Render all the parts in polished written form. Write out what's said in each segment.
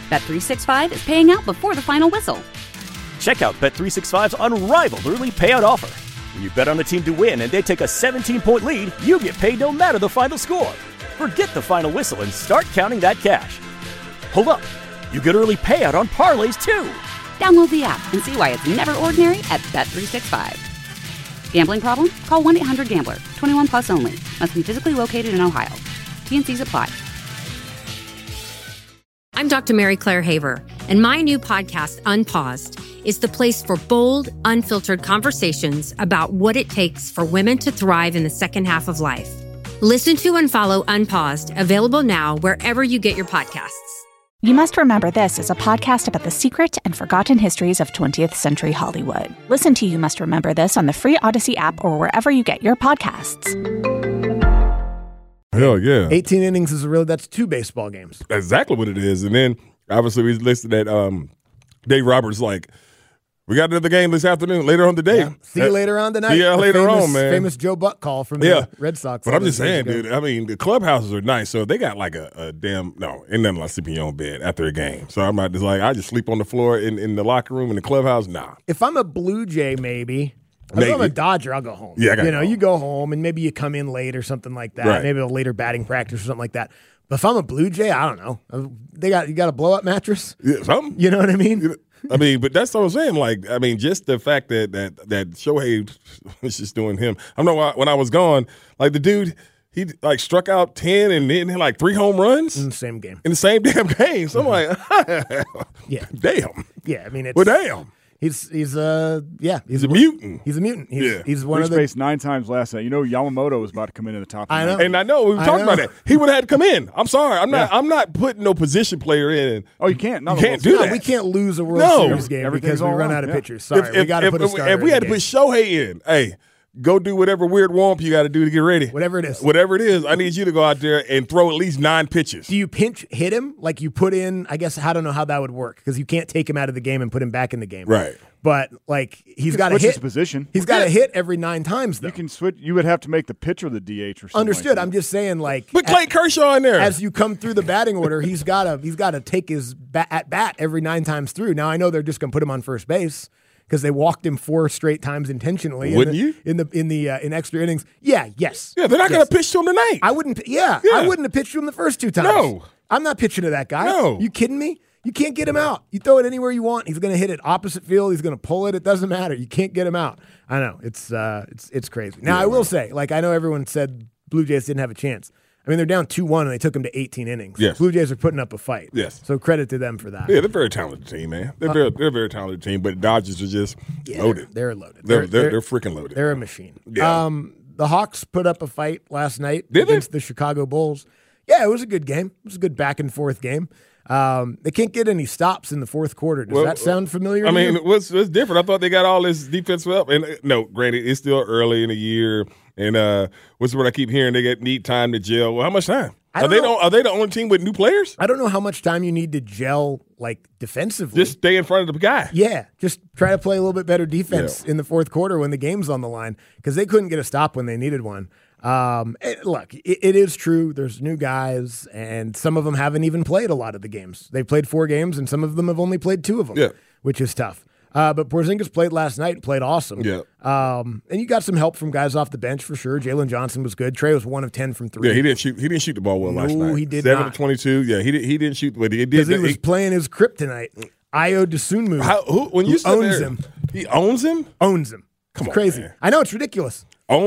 Bet365 is paying out before the final whistle. Check out Bet365's unrivaled early payout offer. When you bet on a team to win and they take a 17-point lead, you get paid no matter the final score. Forget the final whistle and start counting that cash. Hold up. You get early payout on parlays, too. Download the app and see why it's never ordinary at Bet365. Gambling problem? Call 1-800-GAMBLER. 21 plus only. Must be physically located in Ohio. T&Cs apply. I'm Dr. Mary Claire Haver, and my new podcast, Unpaused, is the place for bold, unfiltered conversations about what it takes for women to thrive in the second half of life. Listen to and follow Unpaused, available now wherever you get your podcasts. You Must Remember This is a podcast about the secret and forgotten histories of 20th century Hollywood. Listen to You Must Remember This on the free Odyssey app or wherever you get your podcasts. Hell yeah. 18 innings that's 2 baseball games. Exactly what it is. And then, obviously, we listed that Dave Roberts, like, we got another game this afternoon, later on today. Yeah. See you later on tonight. See you later on, man. Famous Joe Buck call from the Red Sox. But I'm just saying, dude, I mean, the clubhouses are nice. So they got like a damn, no, ain't nothing like sleeping in your own bed after a game. So I'm not just like, I just sleep on the floor in the locker room in the clubhouse. Nah. If I'm a Blue Jay, maybe. If I'm a Dodger, I'll go home. Yeah, you go home and maybe you come in late or something like that. Right. Maybe a later batting practice or something like that. But if I'm a Blue Jay, I don't know. You got a blow up mattress? Yeah, something. You know what I mean? I mean, but that's what I'm saying. Like, I mean, just the fact that Shohei was just doing him. I don't know when I was gone, like the dude, he like struck out 10 and then hit like 3 home runs in the same game. In the same damn game. So I'm like, yeah, damn. Yeah, I mean, it's damn. He's a mutant. He's a mutant. He's one of the faced 9 times last night. You know, Yamamoto was about to come into the top. I know, and I know we were talking about that. He would have had to come in. I'm sorry, I'm not putting no position player in. Oh, you can't. No, you can't do that. We can't lose a World Series game because we run out of pitchers. Sorry, we got to put a starter. If we had to put Shohei in, hey. Go do whatever weird warm-up you got to do to get ready. Whatever it is. I need you to go out there and throw at least 9 pitches. Do you pinch hit him? Like you put in, I guess, I don't know how that would work because you can't take him out of the game and put him back in the game. Right. But, like, he's got to hit. His position. He's got to hit every 9 times, though. You can switch. You would have to make the pitcher the DH or something. Understood. Like that. I'm just saying, like. Put Clay Kershaw in there. As you come through the batting order, he's got to take his at bat every 9 times through. Now, I know they're just going to put him on first base. Because they walked him 4 straight times intentionally. Wouldn't you? In extra innings? Yeah, yes. Yeah, they're not going to pitch to him tonight. I wouldn't. Yeah, I wouldn't have pitched to him the first 2 times. No, I'm not pitching to that guy. No, you kidding me? You can't get him out. You throw it anywhere you want. He's going to hit it opposite field. He's going to pull it. It doesn't matter. You can't get him out. I know it's crazy. Now I will say, like I know everyone said Blue Jays didn't have a chance. I mean, they're down 2-1, and they took them to 18 innings. Yes. Blue Jays are putting up a fight. Yes. So credit to them for that. Yeah, they're a very talented team, man. They're a very talented team, but Dodgers are just loaded. They're loaded. They're freaking loaded. They're a machine. Yeah. The Hawks put up a fight last night Did against the Chicago Bulls. Yeah, it was a good game. It was a good back-and-forth game. They can't get any stops in the fourth quarter. Does that sound familiar to you? What's different? I thought they got all this defense up. And no, granted, it's still early in the year. And what's what I keep hearing? They need time to gel. Well, how much time? Are they the only team with new players? I don't know how much time you need to gel, like, defensively. Just stay in front of the guy. Yeah, just try to play a little bit better defense in the fourth quarter when the game's on the line because they couldn't get a stop when they needed one. Look, it is true. There's new guys, and some of them haven't even played a lot of the games. They've played 4 games, and some of them have only played 2 of them, which is tough. But Porzingis played last night and played awesome. Yeah. And you got some help from guys off the bench for sure. Jalen Johnson was good. Trey was 1 of 10 from 3. Yeah, he didn't shoot the ball well last night. No, he did 7 not. of 22. Yeah, he didn't shoot. But he did. Because he was playing his kryptonite. Ayo Dosunmu. When you owns him. He owns him? Owns him. It's crazy. Man. I know, it's ridiculous.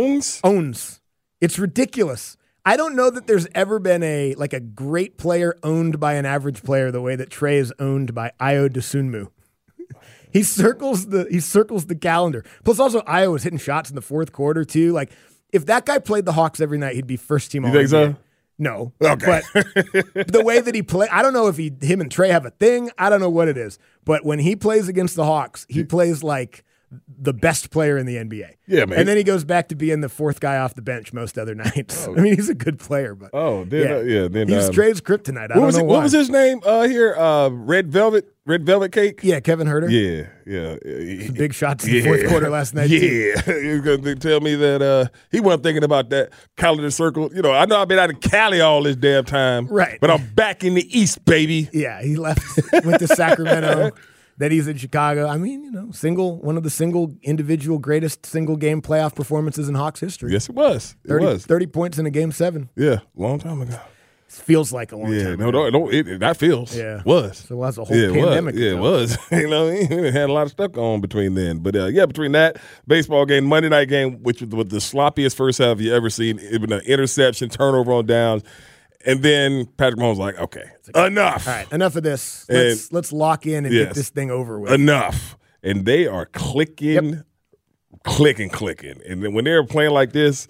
Owns. It's ridiculous. I don't know that there's ever been a great player owned by an average player the way that Trey is owned by Ayo Dosunmu. He circles the calendar. Plus, also, Ayo was hitting shots in the fourth quarter, too. Like, if that guy played the Hawks every night, he'd be first team all-NBA. You think so? No. Okay. But the way that he play, I don't know if him and Trey have a thing. I don't know what it is. But when he plays against the Hawks, he plays like the best player in the NBA. Yeah, man. And then he goes back to being the fourth guy off the bench most other nights. I mean, he's a good player, but then he's Trey's kryptonite. I don't know why. What was his name here? Red Velvet Cake? Yeah, Kevin Herter. Yeah. Some big shots in the fourth quarter last night. Yeah. He was going to tell me that he wasn't thinking about that calendar circle. You know, I know I've been out in Cali all this damn time. Right. But I'm back in the East, baby. Yeah, he left, went to Sacramento. Then he's in Chicago. I mean, you know, one of the individual greatest single game playoff performances in Hawks history. Yes, it was. 30 points in a game 7. Yeah, long time ago. Feels like a long time ago. That feels. Yeah. Was. So it was a whole pandemic. It was. You know what I mean? We had a lot of stuff going on between then. But, between that baseball game, Monday night game, which was the sloppiest first half you ever seen, it was an interception, turnover on downs. And then Patrick Mahomes was like, okay, enough. All right, enough of this. Let's lock in and get this thing over with. Enough. And they are clicking. And then when they're playing like this,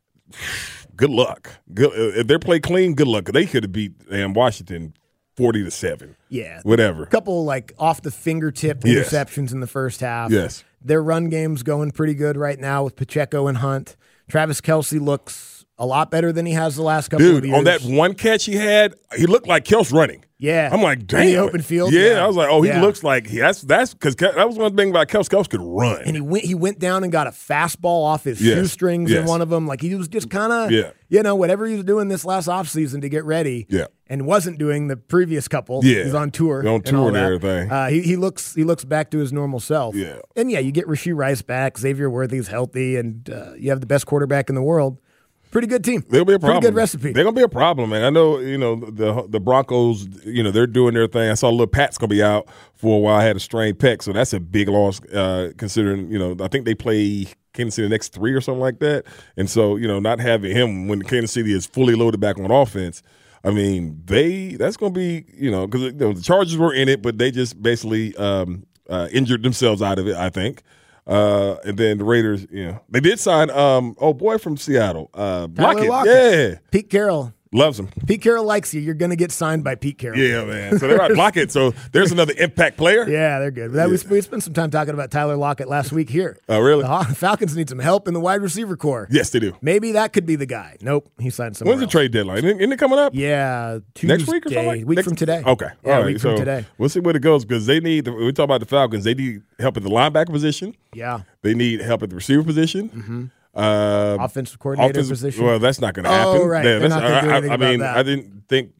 good luck. If they play clean, good luck. They could have beat Washington 40-7. Yeah. Whatever. A couple off the fingertip interceptions in the first half. Yes. Their run game's going pretty good right now with Pacheco and Hunt. Travis Kelce looks a lot better than he has the last couple of years. On that one catch he had, he looked like Kels running. Yeah. I'm like, damn. In the open field. Yeah. I was like, he looks like that's because that was one thing about Kels. Kels could run. And he went down and got a fastball off his shoestrings in one of them. Like he was just kind of, whatever he was doing this last offseason to get ready. Yeah. And wasn't doing the previous couple. Yeah. He's on tour. On tour and everything. He looks back to his normal self. Yeah. And you get Rashee Rice back. Xavier Worthy's healthy, and you have the best quarterback in the world. Pretty good team. They'll be a problem. Pretty good recipe. They're gonna be a problem, man. I know. The Broncos. They're doing their thing. I saw little Pat's gonna be out for a while. I had a strained pec, so that's a big loss. Considering I think they play Kansas City the next 3 or something like that, and so not having him when Kansas City is fully loaded back on offense. I mean, that's gonna be because the Chargers were in it, but they just basically injured themselves out of it. I think. And then the Raiders, they did sign boy from Seattle, Lockett. Yeah, Pete Carroll loves him. Pete Carroll likes you. You're going to get signed by Pete Carroll. Yeah, man. So they're at Lockett. So there's another impact player. Yeah, they're good. We spent some time talking about Tyler Lockett last week here. Oh, really? The Falcons need some help in the wide receiver core. Yes, they do. Maybe that could be the guy. Nope, he signed somewhere When's the trade deadline? Isn't it coming up? Yeah, Tuesday. Next week or something? Week from today. Okay. Yeah, all right. week from today. We'll see where it goes because they need. We talk about the Falcons. They need help at the linebacker position. Yeah. They need help at the receiver position. Mm-hmm. Offensive coordinator position. Well, that's not going to happen. Oh, right. Yeah, They're not gonna do anything about that. I didn't think.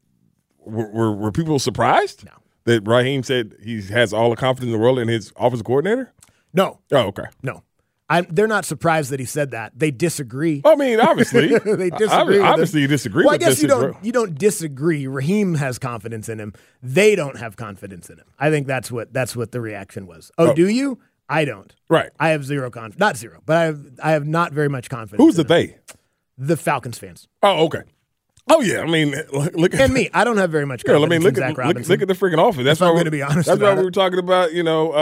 Were people surprised? No. That Raheem said he has all the confidence in the world in his offensive coordinator? No. Oh, okay. No. They're not surprised that he said that. They disagree. I mean, obviously. They disagree. Obviously, you disagree well, with this. I guess you don't disagree. Raheem has confidence in him. They don't have confidence in him. I think that's what the reaction was. Oh, do you? I don't. Right. I have zero confidence. Not zero, but I have not very much confidence. Who's the they? The Falcons fans. Oh, okay. Oh, yeah. I mean, look at me. I don't have very much confidence in Zach Robinson. Look at the freaking offense. That's why I'm going to be honest. That's why we were talking about,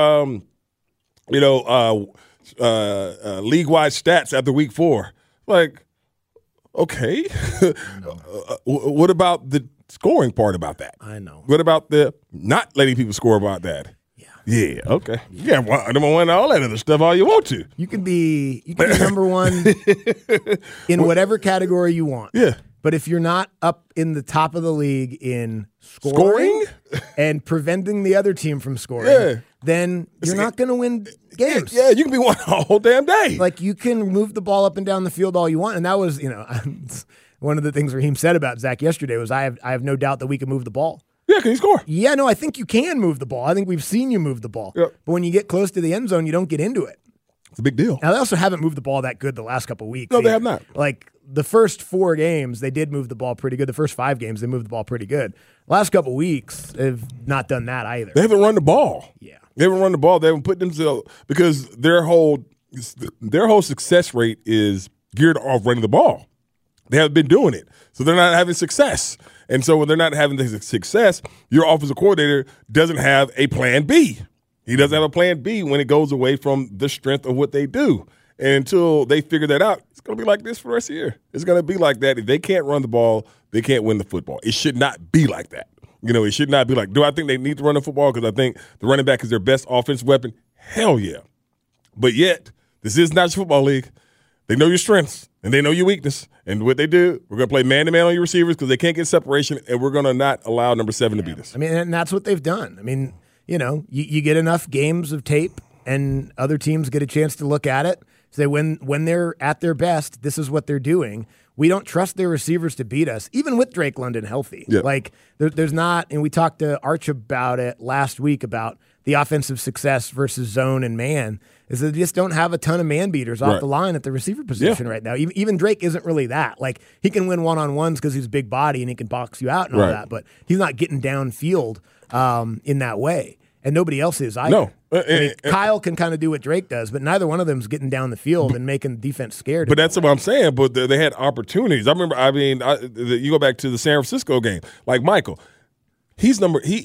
league-wide stats after week 4. Like, okay. What about the scoring part about that? I know. What about the not letting people score about that? Yeah, okay. Yeah, number one, all that other stuff, all you want to. You can be number one in whatever category you want. Yeah. But if you're not up in the top of the league in scoring? And preventing the other team from scoring, then you're not going to win games. Yeah, you can be one all damn day. Like, you can move the ball up and down the field all you want. And that was, one of the things Raheem said about Zach yesterday was, I have no doubt that we can move the ball. Yeah, can you score? Yeah, no, I think you can move the ball. I think we've seen you move the ball. Yep. But when you get close to the end zone, you don't get into it. It's a big deal. Now, they also haven't moved the ball that good the last couple of weeks. No, they have not. Like, the first 4 games, they did move the ball pretty good. The first 5 games, they moved the ball pretty good. Last couple of weeks, they've not done that either. They haven't run the ball. Yeah. They haven't run the ball. They haven't put themselves – because their whole success rate is geared off running the ball. They haven't been doing it. So they're not having success. And so when they're not having the success, your offensive coordinator doesn't have a plan B. He doesn't have a plan B when it goes away from the strength of what they do. And until they figure that out, it's going to be like this for the rest of the year. It's going to be like that. If they can't run the ball, they can't win the football. It should not be like that. It should not be like, do I think they need to run the football because I think the running back is their best offensive weapon? Hell yeah. But yet, this is National Football League. They know your strengths and they know your weakness. And what they do, we're going to play man-to-man on your receivers because they can't get separation, and we're going to not allow number 7 to beat us. I mean, and that's what they've done. I mean, you get enough games of tape and other teams get a chance to look at it. Say when they're at their best, this is what they're doing. We don't trust their receivers to beat us, even with Drake London healthy. Yep. Like there's not, and we talked to Arch about it last week about the offensive success versus zone and man, is that they just don't have a ton of man beaters off the line at the receiver position right now. Even Drake isn't really that. Like he can win one-on-ones because he's a big body and he can box you out and all that, but he's not getting downfield in that way. And nobody else is either. No. Kyle can kind of do what Drake does, but neither one of them is getting down the field and making the defense scared. But that's what I'm saying. But they had opportunities. I remember. You go back to the San Francisco game. Like Michael, he's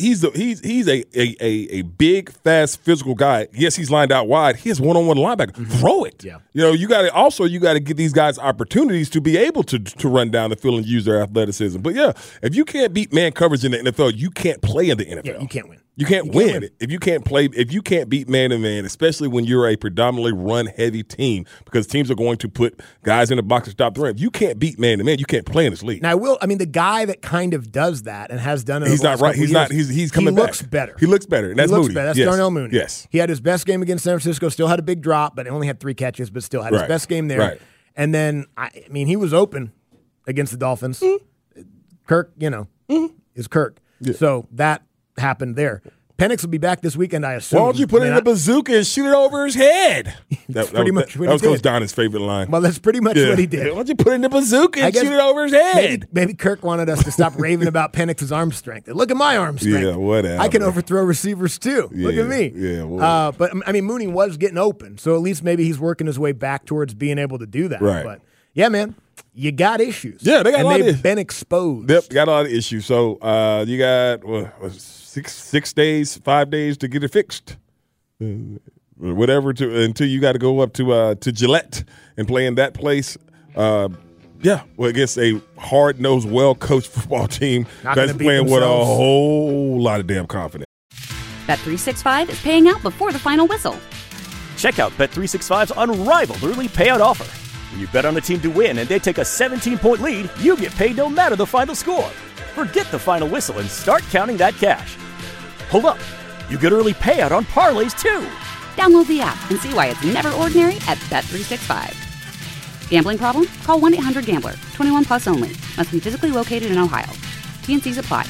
a big, fast, physical guy. Yes, he's lined out wide. He has one-on-one linebacker. Mm-hmm. Throw it. Yeah. You got to get these guys opportunities to be able to run down the field and use their athleticism. But yeah, if you can't beat man coverage in the NFL, you can't play in the NFL. Yeah, you can't win. You can't win if you can't play. If you can't beat man-to-man, especially when you're a predominantly run-heavy team, because teams are going to put guys in the box to stop the run. If you can't beat man-to-man, you can't play in this league. Now, the guy that kind of does that and has done it. He's not right. He's not. He's coming back. He looks better. He looks better, and that's Mooney. That's Darnell Mooney. Yes, he had his best game against San Francisco. Still had a big drop, but only had 3 catches. But still had his best game there. Right. And then he was open against the Dolphins. Mm-hmm. Kirk, is Kirk. Yeah. So that happened there. Penix will be back this weekend, I assume. Why don't you put in a bazooka and shoot it over his head? That was Coach Donna's favorite line. Well, that's pretty much what he did. Why don't you put in a bazooka and shoot it over his head? Maybe Kirk wanted us to stop raving about Penix's arm strength. Look at my arm strength. Yeah, whatever. I can overthrow receivers too. Look at me. Yeah, but Mooney was getting open, so at least maybe he's working his way back towards being able to do that. Right. But yeah, man, you got issues. Yeah, they got a lot of issues. They've been exposed. Yep, got a lot of issues. So you got 6 days, 5 days to get it fixed, whatever. Until you got to go up to Gillette and play in that place. Against a hard-nosed, well-coached football team that's playing with a whole lot of damn confidence. Bet365 is paying out before the final whistle. Check out Bet365's unrivaled early payout offer. When you bet on a team to win and they take a 17-point lead, you get paid no matter the final score. Forget the final whistle and start counting that cash. Hold up. You get early payout on parlays, too. Download the app and see why it's never ordinary at Bet365. Gambling problem? Call 1-800-GAMBLER. 21 plus only. Must be physically located in Ohio. T&Cs apply.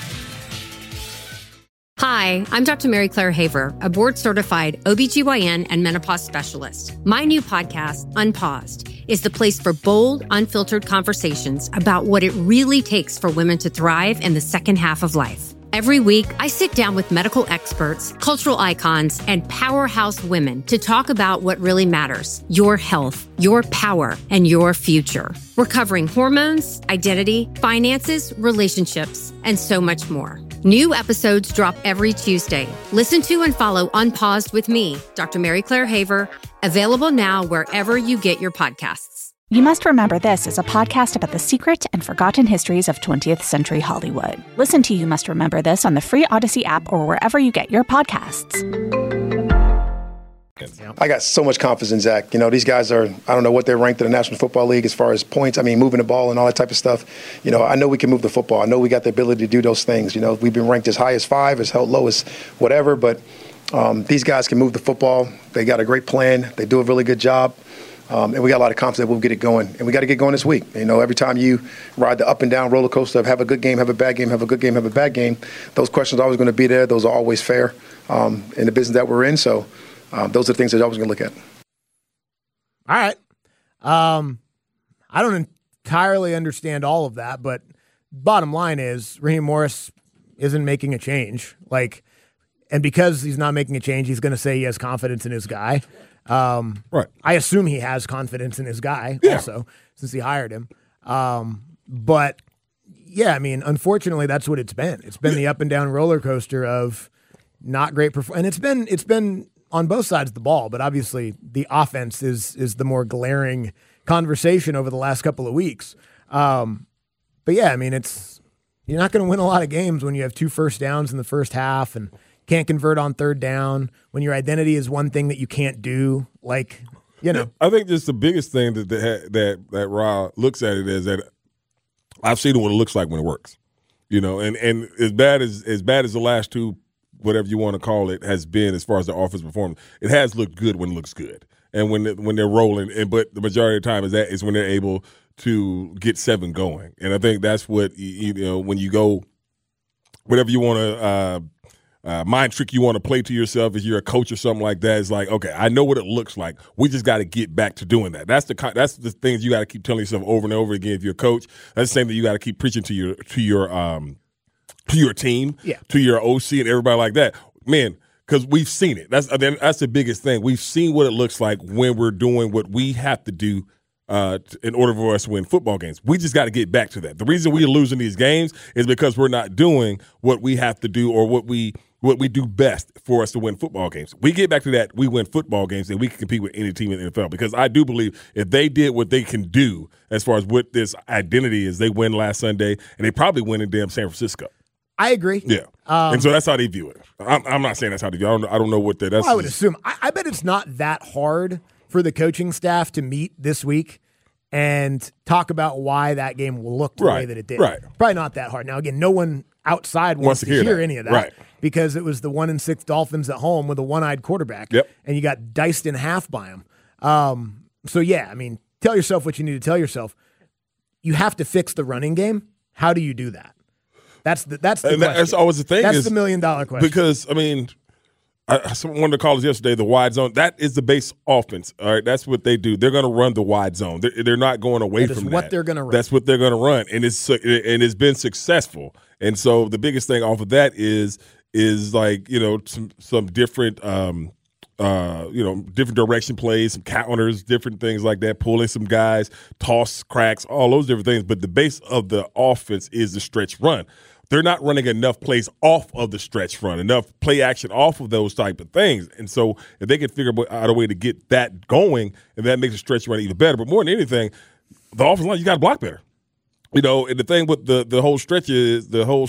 Hi, I'm Dr. Mary Claire Haver, a board-certified OBGYN and menopause specialist. My new podcast, Unpaused, is the place for bold, unfiltered conversations about what it really takes for women to thrive in the second half of life. Every week, I sit down with medical experts, cultural icons, and powerhouse women to talk about what really matters: your health, your power, and your future. We're covering hormones, identity, finances, relationships, and so much more. New episodes drop every Tuesday. Listen to and follow Unpaused with me, Dr. Mary Claire Haver, available now wherever you get your podcasts. You Must Remember This is a podcast about the secret and forgotten histories of 20th century Hollywood. Listen to You Must Remember This on the free Odyssey app or wherever you get your podcasts. I got so much confidence in Zach. These guys are, I don't know what they're ranked in the National Football League as far as points. Moving the ball and all that type of stuff. I know we can move the football. I know we got the ability to do those things. We've been ranked as high as 5, as low as whatever, but these guys can move the football. They got a great plan. They do a really good job. And we got a lot of confidence that we'll get it going. And we got to get going this week. Every time you ride the up and down roller coaster of have a good game, have a bad game, have a good game, have a bad game, those questions are always going to be there. Those are always fair in the business that we're in. So those are the things that you're always going to look at. All right. I don't entirely understand all of that, but bottom line is Raheem Morris isn't making a change. And because he's not making a change, he's going to say he has confidence in his guy. Right. I assume he has confidence in his guy also, since he hired him. But yeah, unfortunately, that's what it's been. It's been the up and down roller coaster of not great performance. And it's been on both sides of the ball, but obviously the offense is the more glaring conversation over the last couple of weeks. But yeah, you're not going to win a lot of games when you have 2 first downs in the first half and can't convert on third down, when your identity is one thing that you can't do, like, you know. I think just the biggest thing that Ra looks at it is that I've seen what it looks like when it works. You know, and as bad as the last two, whatever you want to call it, has been as far as the offense performance, it has looked good when it looks good. And when they're rolling, but the majority of the time is when they're able to get 7 going. And I think that's what, you know, when you go, whatever you want to mind trick you want to play to yourself if you're a coach or something like that, it's like, okay, I know what it looks like. We just got to get back to doing that. That's the things you got to keep telling yourself over and over again if you're a coach. That's the same thing you got to keep preaching to your team, to your OC and everybody like that. Man, because we've seen it. That's the biggest thing. We've seen what it looks like when we're doing what we have to do in order for us to win football games. We just got to get back to that. The reason we're losing these games is because we're not doing what we have to do or what we do best for us to win football games. We get back to that, we win football games, and we can compete with any team in the NFL. Because I do believe if they did what they can do as far as what this identity is, they win last Sunday, and they probably win in damn San Francisco. I agree. Yeah. And so that's how they view it. I'm not saying that's how they view it. I don't know what that is. I would assume. I bet it's not that hard for the coaching staff to meet this week and talk about why that game will look the way that it did. Right. Probably not that hard. Now, again, no one outside wants to hear any of that. Right. Because it was the 1-6 Dolphins at home with a one-eyed quarterback. Yep. And you got diced in half by him. So, yeah, I mean, tell yourself what you need to tell yourself. You have to fix the running game. How do you do that? That's the question. That's always the thing. That's the $1 million question. Because, I mean, one of the callers yesterday, the wide zone, that is the base offense. All right, that's what they do. They're going to run the wide zone. They're not going away from that. That's what they're going to run. That's what they're going to run, and it's been successful. And so the biggest thing off of that is like, you know, some different different direction plays, some counters, different things like that, pulling some guys, toss cracks, all those different things. But the base of the offense is the stretch run. They're not running enough plays off of the stretch run, enough play action off of those type of things. And so if they can figure out a way to get that going, and that makes the stretch run even better. But more than anything, the offensive line, you got to block better. You know, and the thing with the whole stretch is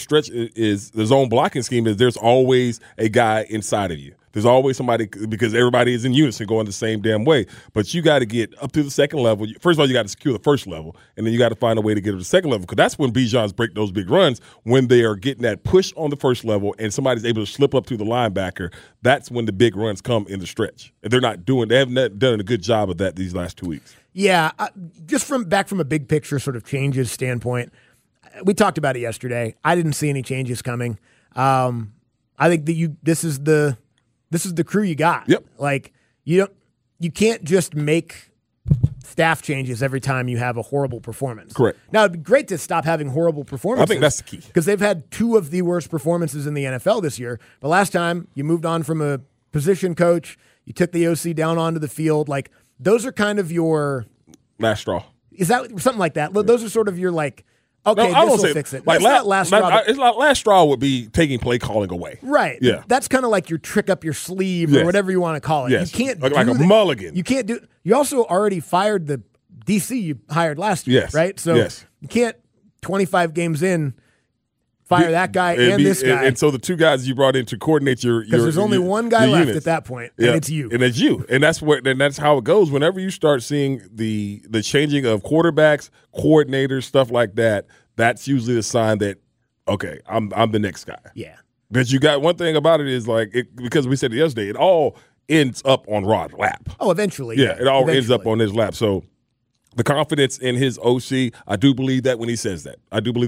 the zone blocking scheme is there's always a guy inside of you. There's always somebody, because everybody is in unison going the same damn way. But you got to get up to the second level. First of all, you got to secure the first level, and then you got to find a way to get to the second level, because that's when Bijan's break those big runs, when they are getting that push on the first level and somebody's able to slip up to the linebacker. That's when the big runs come in the stretch. And they haven't done a good job of that these last 2 weeks. Yeah, just from a big picture sort of changes standpoint, we talked about it yesterday. I didn't see any changes coming. I think that this is the crew you got. Yep. Like you can't just make staff changes every time you have a horrible performance. Correct. Now it'd be great to stop having horrible performances. I think that's the key, because they've had 2 of the worst performances in the NFL this year. But last time you moved on from a position coach, you took the OC down onto the field. Like those are kind of your last straw. Is that something like that? Those are sort of your like. Okay, no, this will fix it. Like last straw. It's like last straw would be taking play calling away. Right. Yeah. That's kind of like your trick up your sleeve or whatever you want to call it. Yes. You can't like a mulligan. You can't do. You also already fired the DC you hired last year. Yes. Right. So you can't 25 games in fire that guy and this guy. And so the 2 guys you brought in to coordinate your because there's only one guy left units. at that point, and it's you. And it's you. And that's how it goes. Whenever you start seeing the changing of quarterbacks, coordinators, stuff like that, that's usually a sign that, okay, I'm the next guy. Yeah. But you got one thing about it is like because we said it yesterday, it all ends up on Rod's lap. Oh, eventually. Yeah, it all ends up on his lap. So the confidence in his OC, I do believe that when he says that.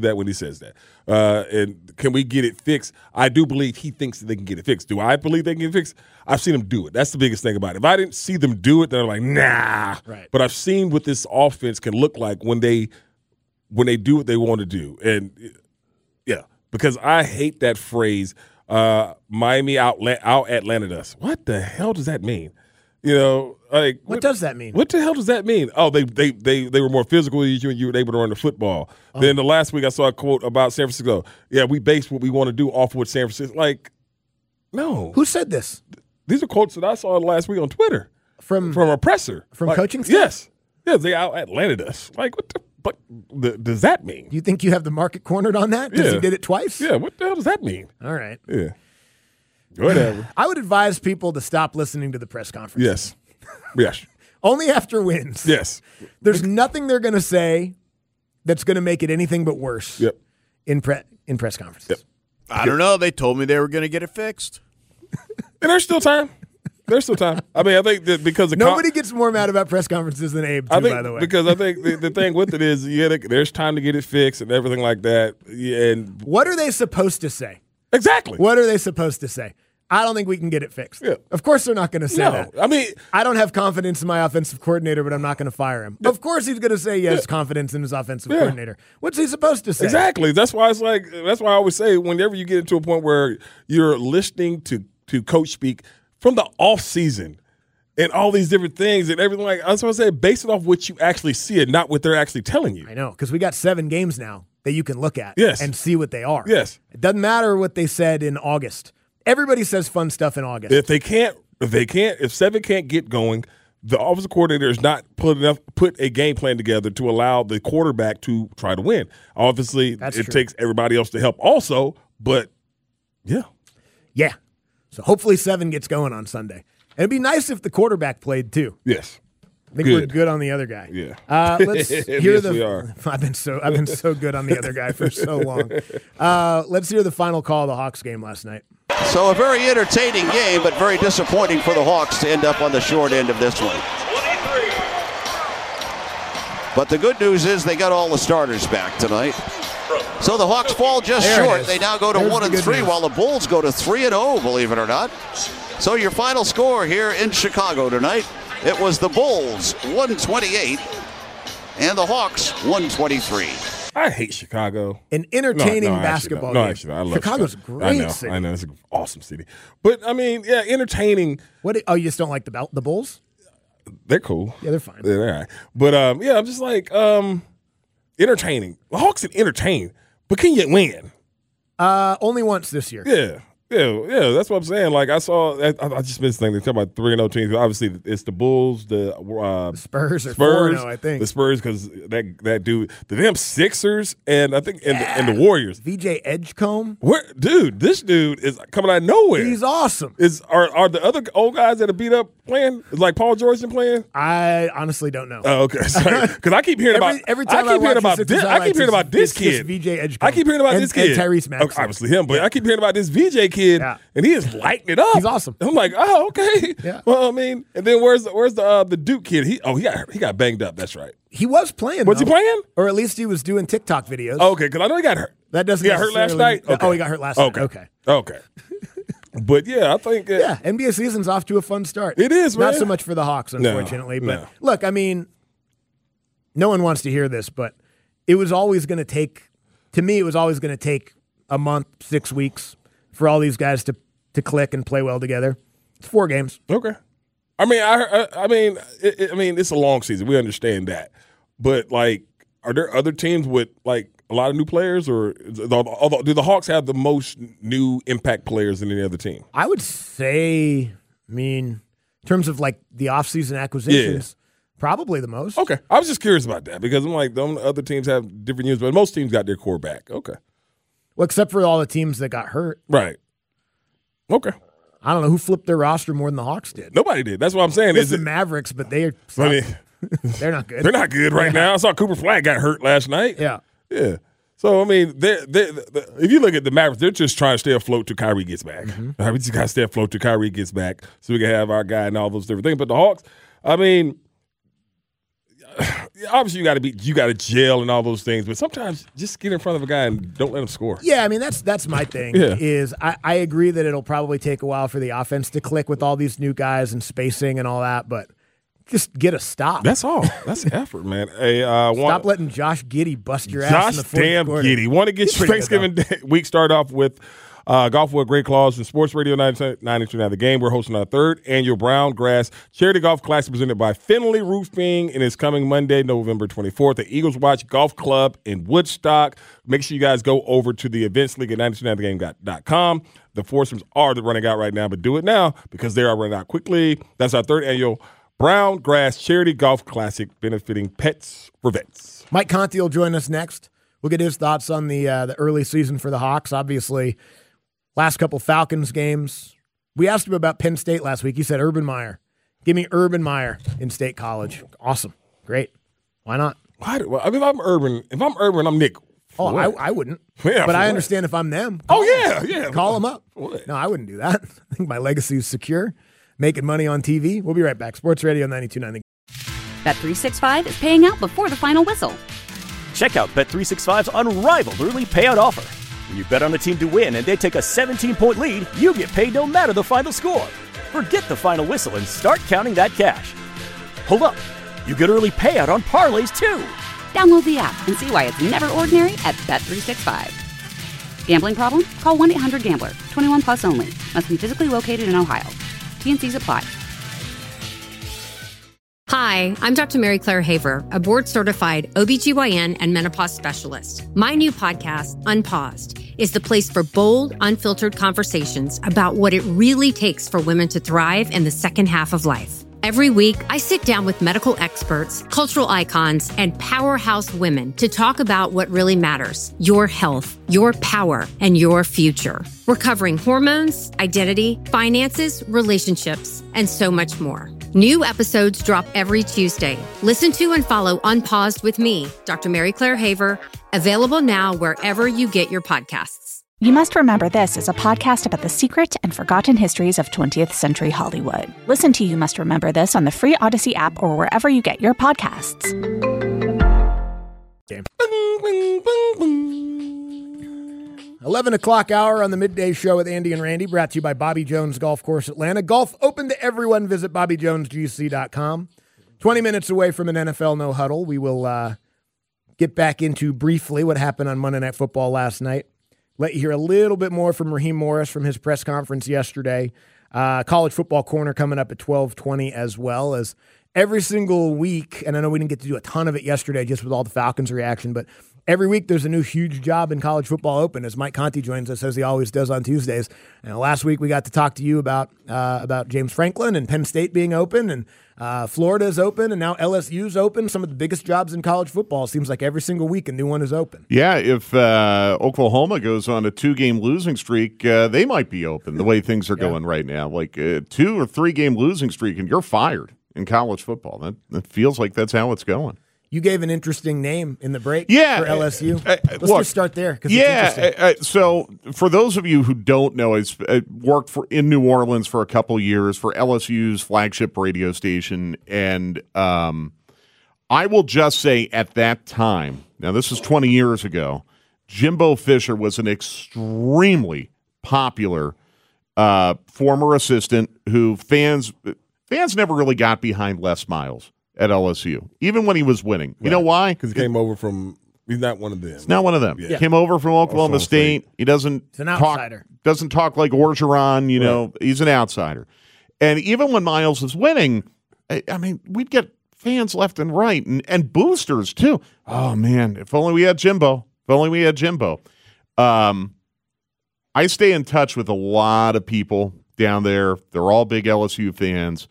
And can we get it fixed? I do believe he thinks that they can get it fixed. Do I believe they can get it fixed? I've seen him do it. That's the biggest thing about it. If I didn't see them do it, then I'm like, nah. Right. But I've seen what this offense can look like when they do what they want to do. And, yeah, because I hate that phrase, Miami out Atlanted us. What the hell does that mean? You know, like what does that mean? What the hell does that mean? Oh, they were more physical than you, and you were able to run the football. Oh. Then the last week I saw a quote about San Francisco. Yeah, we base what we want to do off of what San Francisco. Like, no. Who said this? These are quotes that I saw last week on Twitter from a presser from coaching staff. Yes, they out Atlanted us. Like, what does that mean? You think you have the market cornered on that because he did it twice? Yeah, what the hell does that mean? All right. Yeah. Whatever. I would advise people to stop listening to the press conference. Yes. Yes. Only after wins. Yes. There's nothing they're going to say that's going to make it anything but worse. Yep. In press conferences. Yep. I don't know. They told me they were going to get it fixed. And there's still time. There's still time. I mean, I think that because nobody gets more mad about press conferences than Abe, too, by the way. Because I think the thing with it is there's time to get it fixed and everything like that. Yeah, and what are they supposed to say? Exactly. What are they supposed to say? I don't think we can get it fixed. Yeah. Of course they're not going to say that. I mean, I don't have confidence in my offensive coordinator, but I'm not going to fire him. Of course he's going to say he has confidence in his offensive coordinator. What's he supposed to say? Exactly. That's why I always say whenever you get into a point where you're listening to coach speak from the off season and all these different things and everything, like that's what I say, base it off what you actually see and not what they're actually telling you. I know, because we got 7 games now that you can look at and see what they are. Yes. It doesn't matter what they said in August. Everybody says fun stuff in August. If 7 can't get going, the offensive coordinator is not put a game plan together to allow the quarterback to try to win. Obviously, it takes everybody else to help also, but yeah. Yeah. So hopefully 7 gets going on Sunday. And it'd be nice if the quarterback played too. Yes. I think we're good on the other guy. Yeah. Let's hear yes, we are. I've been so good on the other guy for so long. Let's hear the final call of the Hawks game last night. So a very entertaining game, but very disappointing for the Hawks to end up on the short end of this one. But the good news is they got all the starters back tonight. So the Hawks fall just short. They now go to 1-3, while the Bulls go to 3-0, believe it or not. So your final score here in Chicago tonight, it was the Bulls 128 and the Hawks 123. I hate Chicago. An entertaining basketball game. Actually, I love Chicago's Chicago. a great city. I know. It's an awesome city. But, I mean, yeah, entertaining. You just don't like the Bulls? They're cool. Yeah, they're fine. They're all right. But, yeah, I'm just like, entertaining. The Hawks can entertain, but can you win? Only once this year. Yeah. Yeah, that's what I'm saying. Like I just missed thing. They talk about 3-0 teams. Obviously, it's the Bulls, the Spurs are 4-0, I think. The Spurs because that dude, the damn Sixers, and I think and the Warriors. VJ Edgecombe. This dude is coming out of nowhere. He's awesome. Are the other old guys that are beat up playing? Is like Paul George playing? I honestly don't know. Oh, okay. Because I keep hearing every time I keep hearing about this kid. VJ Edgecombe. I keep hearing about this kid. And Tyrese Maxey. Obviously him, but I keep hearing about this VJ kid. And he is lighting it up. He's awesome. I'm like, oh, okay. Yeah. Well, I mean, and then where's the Duke kid? He got banged up. That's right. He was playing. Was he playing? Or at least he was doing TikTok videos. Okay, because I know he got hurt. That doesn't. He got hurt last night. Okay. Oh, he got hurt last night. Okay. But yeah, I think NBA season's off to a fun start. It is, man. Not so much for the Hawks, unfortunately. But look, I mean, no one wants to hear this, but it was always going to take. To me, it was always going to take a month, 6 weeks for all these guys to click and play well together. It's 4 games. Okay. I mean, it's a long season. We understand that, but like, are there other teams with like a lot of new players, or do the Hawks have the most new impact players than any other team? I would say, in terms of like the offseason acquisitions, probably the most. Okay, I was just curious about that because I'm like, the other teams have different units, but most teams got their core back. Okay. Well, except for all the teams that got hurt. Right. Okay. I don't know who flipped their roster more than the Hawks did. Nobody did. That's what I'm saying. It's the Mavericks, but they're not good. They're not good right now. I saw Cooper Flag got hurt last night. Yeah. Yeah. So, I mean, if you look at the Mavericks, they're just trying to stay afloat till Kyrie gets back. We just got to stay afloat till Kyrie gets back so we can have our guy and all those different things. But the Hawks, I mean, obviously you got to gel and all those things, but sometimes just get in front of a guy and don't let him score. Yeah, I mean that's my thing. Is I agree that it'll probably take a while for the offense to click with all these new guys and spacing and all that, but just get a stop. That's all. That's effort, man. Stop letting Josh Giddey bust your ass in the fourth quarter. Giddey. Want to get your Thanksgiving week started off with Golf with Great Claws and Sports Radio 929 The Game. We're hosting our 3rd annual Brown Grass Charity Golf Classic presented by Finley Roofing, and it's coming Monday, November 24th at Eagles Watch Golf Club in Woodstock. Make sure you guys go over to the events league at 929thegame.com. The foursomes are running out right now, but do it now because they are running out quickly. That's our 3rd annual Brown Grass Charity Golf Classic benefiting Pets for Vets. Mike Conti will join us next. We'll get his thoughts on the early season for the Hawks. Obviously, last couple Falcons games, We asked him about Penn State last week. He said Urban Meyer. Give me Urban Meyer in State College. Awesome. Great. Why not? I mean, if I'm Urban, I'm Nick. Oh, I wouldn't. Yeah, but I understand if I'm them. Call them up. No, I wouldn't do that. I think my legacy is secure. Making money on TV. We'll be right back. Sports Radio 92.9. Bet365 is paying out before the final whistle. Check out Bet365's unrivaled early payout offer. When you bet on a team to win and they take a 17-point lead, you get paid no matter the final score. Forget the final whistle and start counting that cash. Hold up. You get early payout on parlays, too. Download the app and see why it's never ordinary at Bet365. Gambling problem? Call 1-800-GAMBLER. 21 plus only. Must be physically located in Ohio. T&Cs apply. Hi, I'm Dr. Mary Claire Haver, a board-certified OBGYN and menopause specialist. My new podcast, Unpaused, is the place for bold, unfiltered conversations about what it really takes for women to thrive in the second half of life. Every week, I sit down with medical experts, cultural icons, and powerhouse women to talk about what really matters: your health, your power, and your future. We're covering hormones, identity, finances, relationships, and so much more. New episodes drop every Tuesday. Listen to and follow Unpaused with me, Dr. Mary Claire Haver, available now wherever you get your podcasts. You Must Remember This is a podcast about the secret and forgotten histories of 20th century Hollywood. Listen to You Must Remember This on the free Odyssey app or wherever you get your podcasts. 11 o'clock hour on the midday show with Andy and Randy, brought to you by Bobby Jones Golf Course Atlanta. Golf open to everyone. Visit BobbyJonesGC.com. 20 minutes away from an NFL no huddle. We will get back into briefly what happened on Monday Night Football last night. Let you hear a little bit more from Raheem Morris from his press conference yesterday. College Football Corner coming up at 12:20 as well, as every single week, and I know we didn't get to do a ton of it yesterday just with all the Falcons reaction, but every week there's a new huge job in College Football Open, as Mike Conti joins us, as he always does on Tuesdays. And last week we got to talk to you about James Franklin and Penn State being open, and Florida's open, and now LSU's open. Some of the biggest jobs in college football. It seems like every single week a new one is open. Yeah, if Oklahoma goes on a 2-game losing streak, they might be open the way things are going right now. Like a 2 or 3 game losing streak, and you're fired in college football. That feels like that's how it's going. You gave an interesting name in the break for LSU. Let's just start there. So for those of you who don't know, I worked in New Orleans for a couple years for LSU's flagship radio station, and I will just say at that time, now this is 20 years ago, Jimbo Fisher was an extremely popular former assistant who fans never really got behind Les Miles at LSU, even when he was winning. You know why? Because he came over from – he's not one of them. He's not one of them. Yeah. Came over from Oklahoma State. He doesn't He's an outsider. Doesn't talk like Orgeron. You know, he's an outsider. And even when Miles was winning, I mean, we'd get fans left and right and boosters too. Oh, man, if only we had Jimbo. If only we had Jimbo. I stay in touch with a lot of people down there. They're all big LSU fans.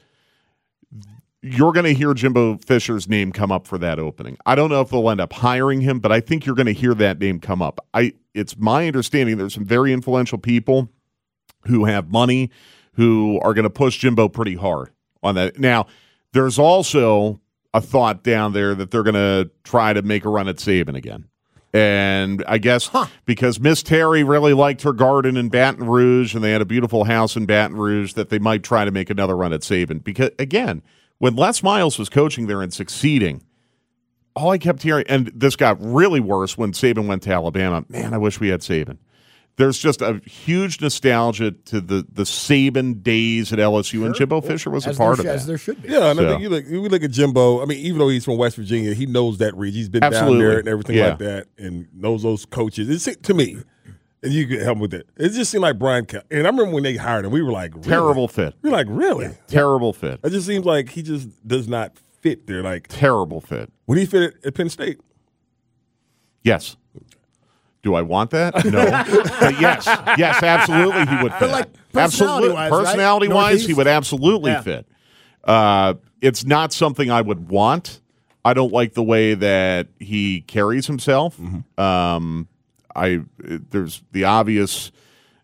You're going to hear Jimbo Fisher's name come up for that opening. I don't know if they'll end up hiring him, but I think you're going to hear that name come up. It's my understanding there's some very influential people who have money who are going to push Jimbo pretty hard on that. Now, there's also a thought down there that they're going to try to make a run at Saban again. And I guess because Miss Terry really liked her garden in Baton Rouge and they had a beautiful house in Baton Rouge, that they might try to make another run at Saban. Because, again, when Les Miles was coaching there and succeeding, all I kept hearing, and this got really worse when Saban went to Alabama. Man, I wish we had Saban. There's just a huge nostalgia to the Saban days at LSU, and Jimbo Fisher was a part of that. As there should be. Yeah, and I think we look at Jimbo. I mean, even though he's from West Virginia, he knows that region. He's been down there and everything like that, and knows those coaches. To me, and you can help me with it. It just seemed like Brian Kelly. And I remember when they hired him, we were like, really? Terrible fit. We were like, really? Yeah. Terrible fit. It just seems like he just does not fit there. Like terrible fit. Would he fit at Penn State? Yes. Do I want that? No. But yes, absolutely he would fit. But like personality-wise, he would absolutely fit. It's not something I would want. I don't like the way that he carries himself. Mm-hmm. There's the obvious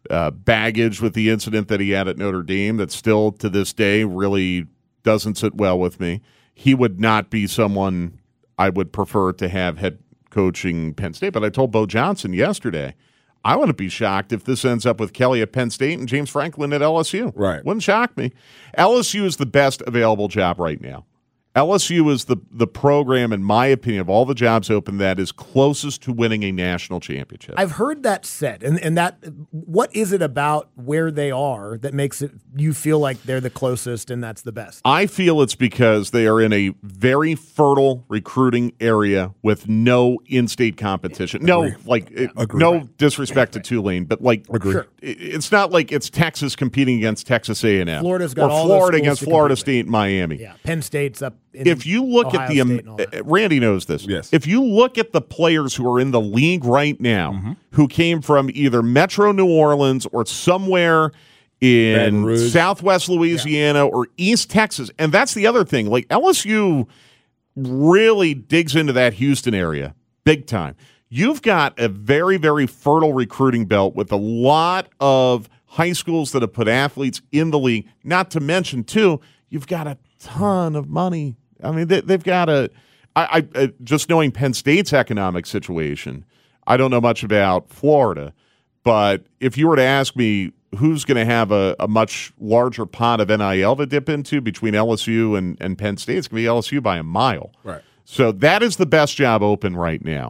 baggage with the incident that he had at Notre Dame that still to this day really doesn't sit well with me. He would not be someone I would prefer to have head coaching Penn State. But I told Bo Johnson yesterday, I wouldn't be shocked if this ends up with Kelly at Penn State and James Franklin at LSU. Right. Wouldn't shock me. LSU is the best available job right now. LSU is the program, in my opinion, of all the jobs open that is closest to winning a national championship. I've heard that said, and that what is it about where they are that makes it you feel like they're the closest and that's the best? I feel it's because they are in a very fertile recruiting area with no in-state competition. No, no disrespect to Tulane, but it's not like it's Texas competing against Texas A&M. Florida's got or all Florida those against Florida State and Miami. Yeah, Penn State's up. If you look Ohio at State Randy knows this. Yes. If you look at the players who are in the league right now, who came from either Metro New Orleans or somewhere in Southwest Louisiana or East Texas, and that's the other thing. Like LSU really digs into that Houston area big time. You've got a very, very fertile recruiting belt with a lot of high schools that have put athletes in the league. Not to mention, too, you've got a ton of money. I mean, they've got I just knowing Penn State's economic situation, I don't know much about Florida, but if you were to ask me who's going to have a much larger pot of NIL to dip into between LSU and Penn State, it's going to be LSU by a mile. Right. So that is the best job open right now.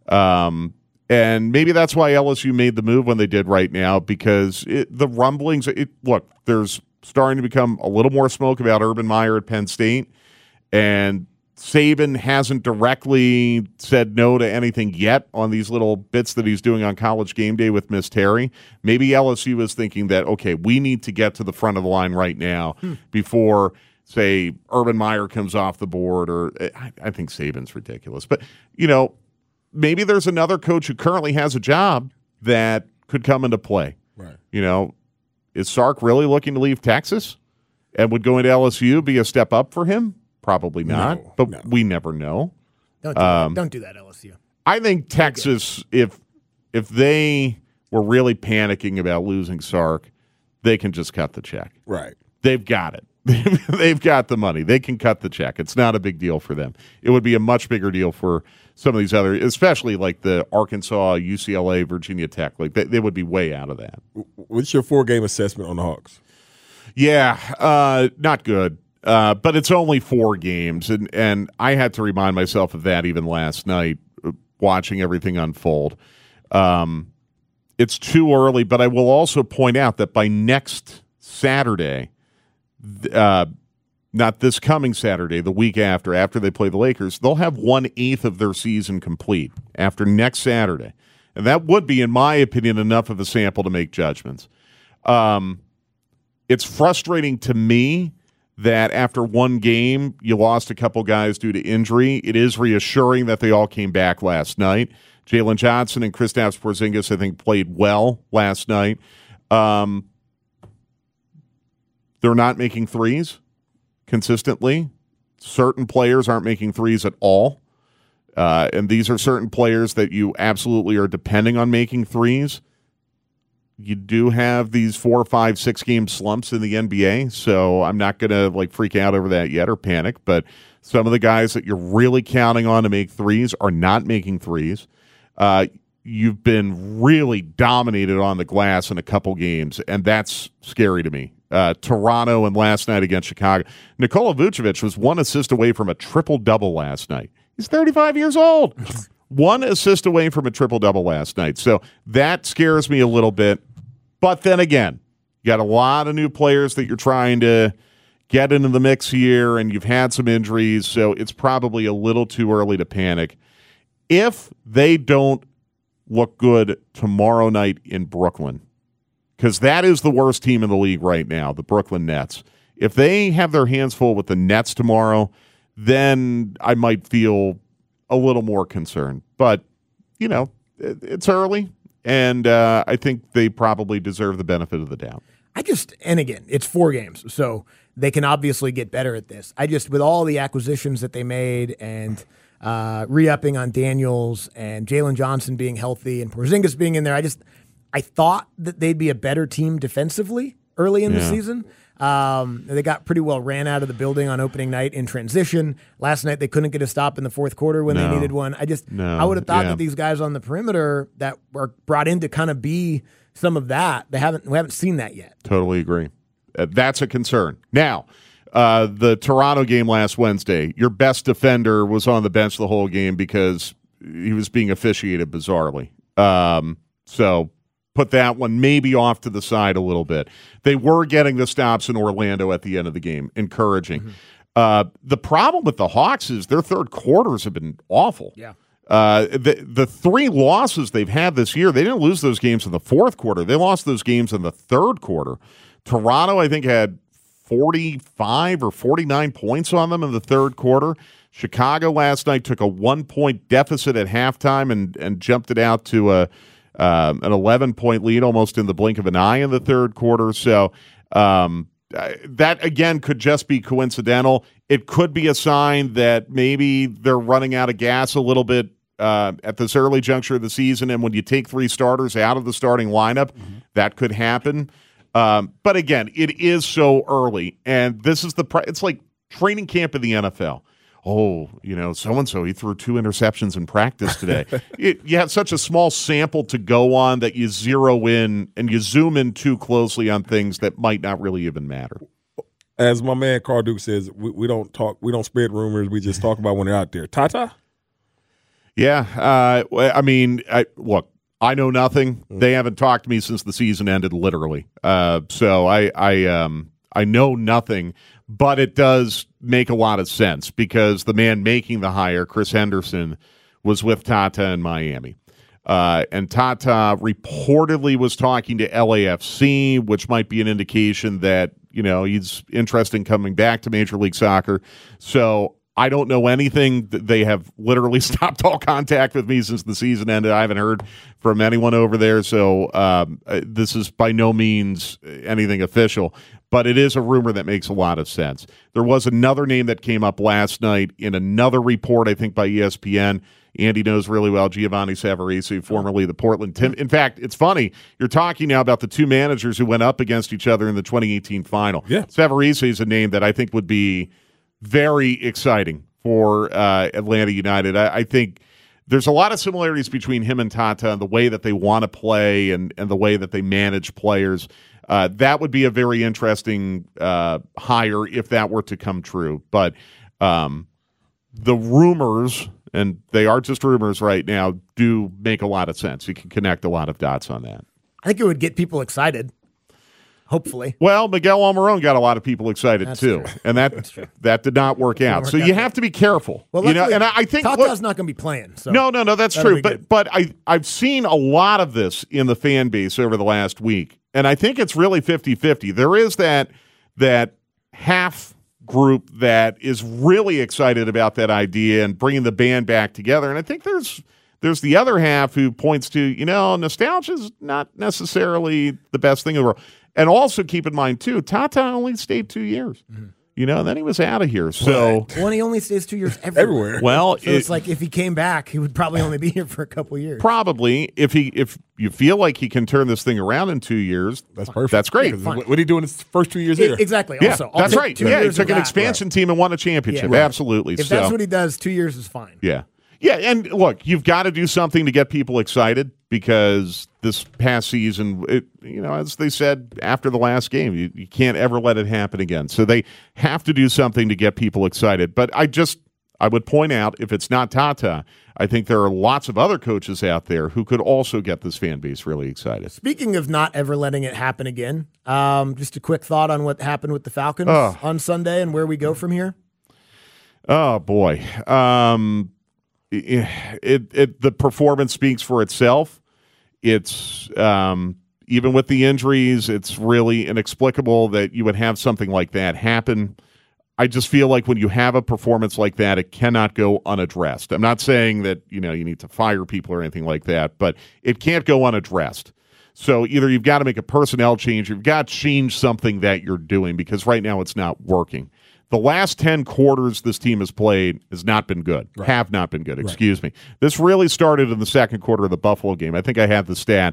And maybe that's why LSU made the move when they did right now, because the rumblings, look, there's starting to become a little more smoke about Urban Meyer at Penn State, and Saban hasn't directly said no to anything yet on these little bits that he's doing on College Game Day with Miss Terry. Maybe LSU is thinking that, okay, we need to get to the front of the line right now before, say, Urban Meyer comes off the board, or I think Saban's ridiculous. But, maybe there's another coach who currently has a job that could come into play. Right. Is Sark really looking to leave Texas? And would going to LSU be a step up for him? Probably not, we never know. Don't do that, LSU. I think Texas, if they were really panicking about losing Sark, they can just cut the check. Right. They've got it. They've got the money. They can cut the check. It's not a big deal for them. It would be a much bigger deal for some of these other, especially like the Arkansas, UCLA, Virginia Tech. Like they would be way out of that. What's your 4-game assessment on the Hawks? Yeah, not good. But it's only 4 games, and I had to remind myself of that even last night, watching everything unfold. It's too early, but I will also point out that by next Saturday, not this coming Saturday, the week after they play the Lakers, they'll have 1/8 of their season complete after next Saturday. And that would be, in my opinion, enough of a sample to make judgments. It's frustrating to me that after one game, you lost a couple guys due to injury. It is reassuring that they all came back last night. Jalen Johnson and Kristaps Porzingis, I think, played well last night. They're not making threes consistently. Certain players aren't making threes at all. And these are certain players that you absolutely are depending on making threes. You do have these 4, 5, 6-game slumps in the NBA, so I'm not going to freak out over that yet or panic, but some of the guys that you're really counting on to make threes are not making threes. You've been really dominated on the glass in a couple games, and that's scary to me. Toronto and last night against Chicago. Nikola Vucevic was 1 assist away from a triple-double last night. He's 35 years old. 1 assist away from a triple-double last night. So that scares me a little bit. But then again, you got a lot of new players that you're trying to get into the mix here, and you've had some injuries, so it's probably a little too early to panic. If they don't look good tomorrow night in Brooklyn, because that is the worst team in the league right now, the Brooklyn Nets. If they have their hands full with the Nets tomorrow, then I might feel a little more concerned. But, it's early, and I think they probably deserve the benefit of the doubt. And again, it's 4 games, so they can obviously get better at this. With all the acquisitions that they made and re-upping on Daniels and Jalen Johnson being healthy and Porzingis being in there, I thought that they'd be a better team defensively early in the season. They got pretty well ran out of the building on opening night in transition. Last night they couldn't get a stop in the fourth quarter when they needed one. I would have thought that these guys on the perimeter that were brought in to kind of be some of that, we haven't seen that yet. Totally agree. That's a concern. Now, the Toronto game last Wednesday, your best defender was on the bench the whole game because he was being officiated bizarrely. So put that one maybe off to the side a little bit. They were getting the stops in Orlando at the end of the game, encouraging. The problem with the Hawks is their third quarters have been awful. Yeah. The three losses they've had this year, they didn't lose those games in the fourth quarter. They lost those games in the third quarter. Toronto, I think, had 45 or 49 points on them in the third quarter. Chicago last night took a 1-point deficit at halftime and jumped it out to an 11-point lead almost in the blink of an eye in the third quarter. So that, again, could just be coincidental. It could be a sign that maybe they're running out of gas a little bit at this early juncture of the season, and when you take three starters out of the starting lineup, that could happen. But again, it is so early, and this is it's like training camp in the NFL. Oh, so-and-so, he threw 2 interceptions in practice today. You have such a small sample to go on that you zero in and you zoom in too closely on things that might not really even matter. As my man Carl Duke says, we don't spread rumors. We just talk about when they're out there. Tata? Yeah. Look, I know nothing. They haven't talked to me since the season ended, literally. So I know nothing, but it does make a lot of sense because the man making the hire, Chris Henderson, was with Tata in Miami. And Tata reportedly was talking to LAFC, which might be an indication that, he's interested in coming back to Major League Soccer. So I don't know anything. They have literally stopped all contact with me since the season ended. I haven't heard from anyone over there. So this is by no means anything official, but it is a rumor that makes a lot of sense. There was another name that came up last night in another report, I think, by ESPN. Andy knows really well, Giovanni Savarese, formerly the Portland Tim. In fact, it's funny. You're talking now about the two managers who went up against each other in the 2018 final. Yeah. Savarese is a name that I think would be very exciting for Atlanta United. I think there's a lot of similarities between him and Tata and the way that they want to play and the way that they manage players. That would be a very interesting hire if that were to come true. But the rumors, and they are just rumors right now, do make a lot of sense. You can connect a lot of dots on that. I think it would get people excited. Hopefully. Well, Miguel Almiron got a lot of people excited too, and that did not work out. So you have to be careful. Well, and I think Tata's not going to be playing. So no, that's true. But I've seen a lot of this in the fan base over the last week, and I think it's really 50-50. There is that half group that is really excited about that idea and bringing the band back together, and I think there's the other half who points to, nostalgia is not necessarily the best thing in the world. And also keep in mind, too, Tata only stayed 2 years. Mm-hmm. And then he was out of here. So, and he only stays 2 years everywhere. Well, so it's like if he came back, he would probably only be here for a couple of years. Probably. If you feel like he can turn this thing around in 2 years, that's perfect. That's great. What did he do in his first 2 years here? Exactly. Yeah, also, that's right. Yeah, he took an expansion team and won a championship. Yeah, absolutely. If that's what he does, 2 years is fine. Yeah. Yeah, and look, you've got to do something to get people excited because this past season, as they said after the last game, you can't ever let it happen again. So they have to do something to get people excited. But I would point out, if it's not Tata, I think there are lots of other coaches out there who could also get this fan base really excited. Speaking of not ever letting it happen again, just a quick thought on what happened with the Falcons on Sunday and where we go from here. Oh, boy. The performance speaks for itself. It's even with the injuries, it's really inexplicable that you would have something like that happen. I just feel like when you have a performance like that, it cannot go unaddressed. I'm not saying that you need to fire people or anything like that, but it can't go unaddressed. So either you've got to make a personnel change, or you've got to change something that you're doing, because right now it's not working. The last 10 quarters this team has played has not been good. Right. Have not been good, excuse me. This really started in the second quarter of the Buffalo game. I think I had the stat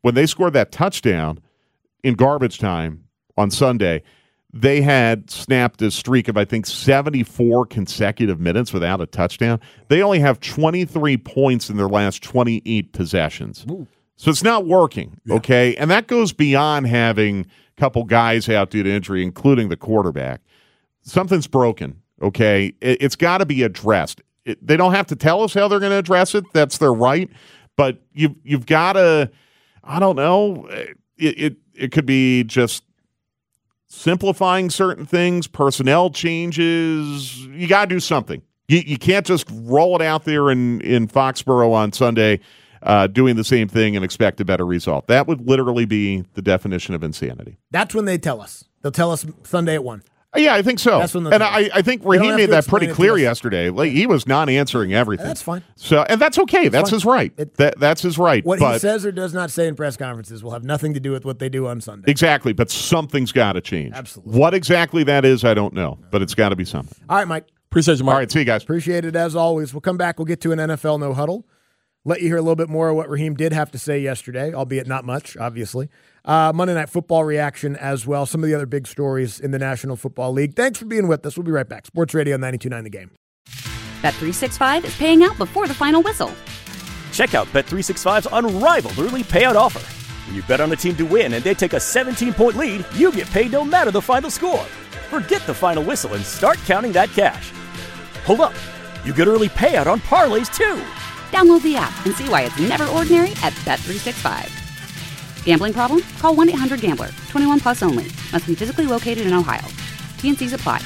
when they scored that touchdown in garbage time on Sunday, they had snapped a streak of, I think, 74 consecutive minutes without a touchdown. They only have 23 points in their last 28 possessions. Ooh. So it's not working, okay? And that goes beyond having a couple guys out due to injury, including the quarterback. Something's broken, okay? It's got to be addressed. They don't have to tell us how they're going to address it. That's their right. But you've got to, I don't know, it could be just simplifying certain things, personnel changes. You got to do something. You can't just roll it out there in Foxborough on Sunday doing the same thing and expect a better result. That would literally be the definition of insanity. That's when they tell us. They'll tell us Sunday at 1. Yeah, I think so. And I think Raheem made that pretty clear yesterday. Like, he was not answering everything. That's fine. So, and that's okay. That's his right. That's his right. What he says or does not say in press conferences will have nothing to do with what they do on Sunday. Exactly, but something's got to change. Absolutely. What exactly that is, I don't know, but it's got to be something. All right, Mike. Appreciate you, Mike. All right, see you guys. Appreciate it as always. We'll come back. We'll get to an NFL no huddle. Let you hear a little bit more of what Raheem did have to say yesterday, albeit not much, obviously. Monday Night Football reaction as well. Some of the other big stories in the National Football League. Thanks for being with us. We'll be right back. Sports Radio 92.9 The Game. Bet365 is paying out before the final whistle. Check out Bet365's unrivaled early payout offer. When you bet on a team to win and they take a 17-point lead, you get paid no matter the final score. Forget the final whistle and start counting that cash. Hold up. You get early payout on parlays, too. Download the app and see why it's never ordinary at Bet365. Gambling problem? Call 1-800-GAMBLER. 21 plus only. Must be physically located in Ohio. T&Cs apply.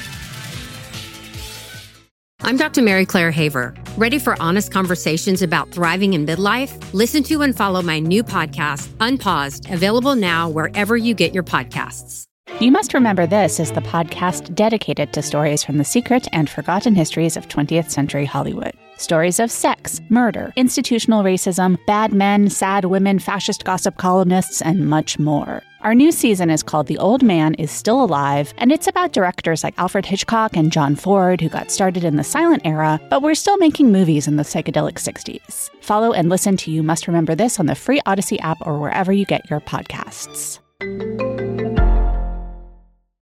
I'm Dr. Mary Claire Haver. Ready for honest conversations about thriving in midlife? Listen to and follow my new podcast, Unpaused, available now wherever you get your podcasts. You Must Remember This is the podcast dedicated to stories from the secret and forgotten histories of 20th century Hollywood. Stories of sex, murder, institutional racism, bad men, sad women, fascist gossip columnists, and much more. Our new season is called The Old Man Is Still Alive, and it's about directors like Alfred Hitchcock and John Ford who got started in the silent era, but were still making movies in the psychedelic 60s. Follow and listen to You Must Remember This on the free Odyssey app or wherever you get your podcasts.